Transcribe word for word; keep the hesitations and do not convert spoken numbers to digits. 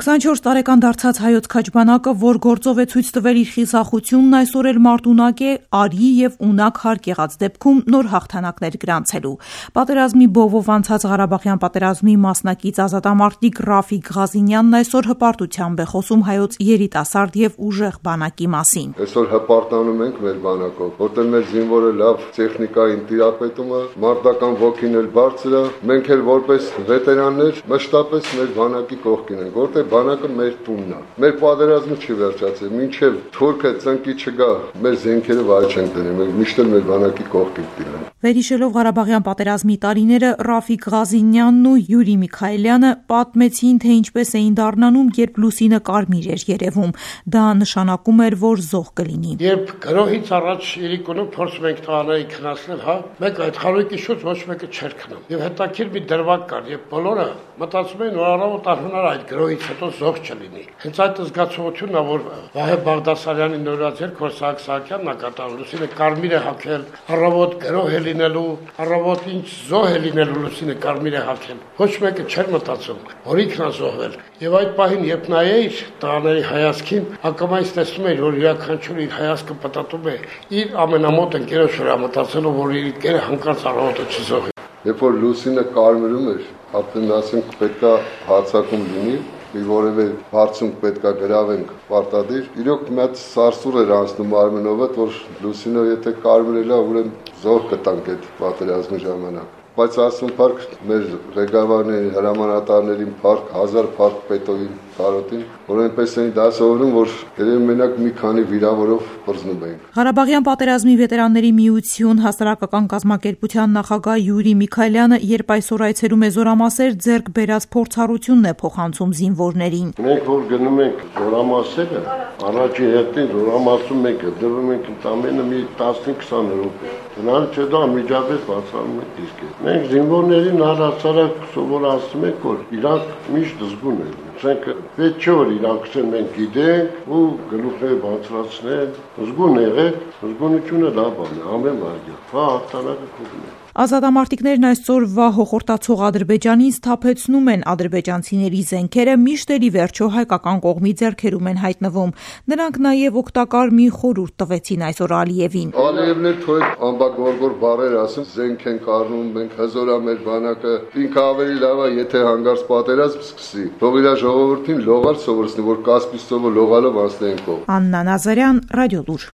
քսանչորս տարեկան դարձած հայոց քաջբանակը, որ գործով է ցույց տվել իր խիզախությունն, այսօր էլ մարտունակ է արի եւ ունակ հարկ եղած դեպքում նոր հաղթանակներ գրանցելու։ Պատերազմի բովով անցած Ղարաբաղյան պատերազմի մասնակից ազատամարտիկ Ռաֆիկ Ղազինյանն այսօր հպարտությամբ է խոսում հայոց երիտասարդ եւ ուժեղ բանակի մասին։ Այսօր հպարտանում ենք մեր բանակով, որտեղ մեր զինվորը լավ տեխնիկային տիրապետում է, մարտական ոգին էլ բարձր է, մենք էլ որպես վետերաններ մշտապես մեր բանակի կողքին ենք, որտեղ բանակը մեր տունն է։ Մեր պատերազմը չի վերջացել, մինչև թուրքը ծնկի չգա, մեր զենքերը վայր չենք դնի, մենք միշտ էլ մեր բանակի կողքին դինենք։ Վերհիշելով Ղարաբաղյան պատերազմի տարիները, Ռաֆիկ Ղազինյանն ու Յուրի Միքայելյանը պատմեցին, թե ինչպես էին դառնանում, երբ լուսինը կարմիր էր երևում։ Դա նշանակում էր, որ զոհ կլինի։ Երբ գրոհից առաջ իրիկունը փորձում ենք տղաներին քնացնել, հա, մեկ այդ խարույկի շուտ ոչ մեկը չէր քնում։ Եվ հետաքրքիր մի դրվագ կար, եւ բոլորը մտածում էին, որ առավոտ արհունար այդ գրոհից հետո զոհ չլինի։ Հենց այդ զգացողությունն է, որ Վահե Բաղդասարյանի նորաձեռք Քորսակ Սահակյանն է կատարել, լուսինը կարմիր է հագել, առավոտ գրոհ է լինելու, առավոտ ինչ զոհ է լինելու, լուսինը կարմիր է հագել։ Ոչ մեկը չէր մտածում, որ ինքն է զոհվել։ Եվ այդ պահին, երբ նայեիր տղաների հայացքին, ակամայից տեսնում էիր, որ յուրաքանչյուրը իր հայացքը պատատում է իր ամենամոտ ընկերոջ վրա, մտածելով, որ իր ընկերը հանկարծ առավոտը չզոհի։ Երբ որ լուսինը կարմրում էր, արդեն ասենք պետք է հարձակում լինի, մի որևէ բարձունք պետք է գրավենք պարտադիր։ Իրոք մի հատ սարսուռ էր անցնում արմենովը, որ լուսինը եթե կարմրել է, ուրեմն զոհ կտանք այդ պատերազմի ժամանակ։ Բայց ասում փառք մեր ղեկավարների, հրամանատարներին փառք, հազար փառք պետովին, կարոտին, որ այնպես էին դասավորում, որ երևի մենակ մի քանի վիրավորով բռնում էին։ Ղարաբաղյան պատերազմի վետերանների միություն հասարակական կազմակերպության նախագահ Յուրի Միքայելյանը, երբ այսօր այցելում է Զորամասեր, ձեռք բերած փորձառությունն է փոխանցում զինվորներին։ Մենք որ գնում ենք Զորամասերը, առաջի հերթին Զորամասում մենք դրվում ենք ընդամենը մի տասնհինգ-քսան րոպե։ Դրանից հետո անմիջապես բացառում ենք դիսկը։ Մենք զինվորներին առհասարակ սովորացնում ենք, որ իրանք միշտ զգուն են։ Մենք պետք չէ որ իրանքսեն մենք գիտենք ու գլուխները բարձրացնել, զգուն եղեք, զգունությունը դա բան է, ամեն բան։ Հա, հաղթանակը կողմ է։ Ազատամարտիկներն այսօրվա հոխորտացող Ադրբեջանին սթափեցնում են ադրբեջանցիների զենքերը, միշտ էլի վերջո հայկական կողմի ձեռքերում են հայտնվում։ Նրանք նաև օգտակար մի խորհուրդ տվեցին այսօր Ալիևին։ Ալիևն էլ թող ամբագորգոր բառեր ասում, զենք ենք առնում, մենք հզորա մեր բանակը, ինքը ավելի լավ է, եթե հանգարց պատերազմ սկսի։ Թող իր ժողովրդին լողալ սովորեցնի, որ Կասպից ծովը լողալով անցնեն կողմ։ Աննա Նազարյան, Ռադիոլուր։